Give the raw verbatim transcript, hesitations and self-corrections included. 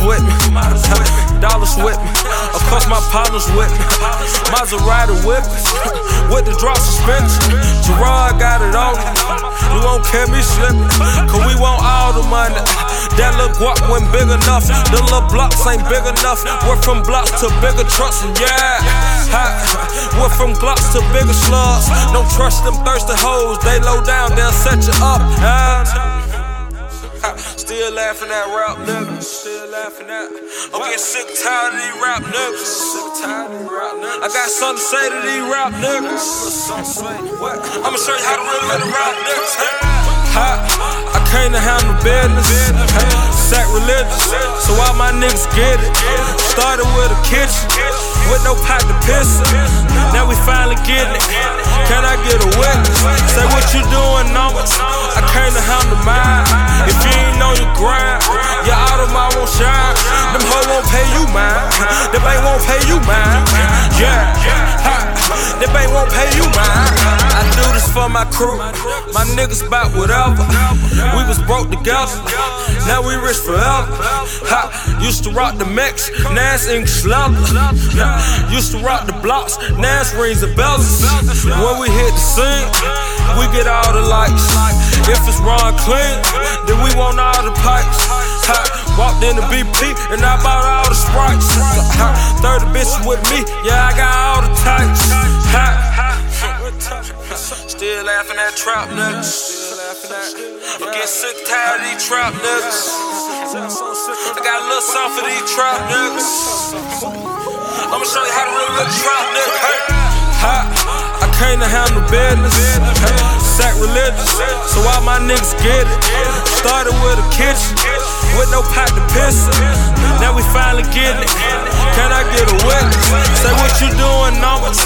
with me, dollars with me. Of course my partners with me. Maserati with me, with the drop suspension. Gerard got it on me. You won't catch me slipping, cause we want all the money. That little guap wasn't big enough. The little blocks ain't big enough. We're from blocks to bigger trucks, and yeah, ha, we're from blocks to bigger slugs. Don't trust them thirsty hoes, they low down, they'll set you up. Huh? Still laughing at rap niggas. Still laughing at. I'm getting sick tired of these rap niggas. Sick tired of these rap niggas. I got something to say to these rap niggas. I'ma show you how to really let the rap niggas. Ha, I came to handle business. Sack religious, so all my niggas get it. Started with a kitchen, with no pot to piss in. Now we finally getting it. Can I get a witness? Say what you doing, numbers. I came to handle mine. If you ain't on your grind, your automobile won't shine. Them hoes won't pay you mine. The bank won't pay you mine. Yeah, ha, the bank won't pay you mine. I do this for my crew. My niggas bout whatever. We was broke together, now we rich forever. Ha, used to rock the Mex, now it's English leather. Used to rock the blocks, now it's rings and bells. When we hit the scene, we get all the lights. If it's Ron clean, then we want all the pipes. Ha, walked in the B P and I bought all the Sprites. Ha, thirty bitches with me, yeah, I got all the types. Ha, still laughing at trap niggas. I'm getting sick tired of these trap niggas. I got a little something for these trap niggas. I'ma show you how to really look trap niggas. Ha, I came to handle business. Sack religious, so all my niggas get it. Started with a kitchen, with no pot to piss in. Now we finally getting it. Can I get a witness? Say what you doing, numbers.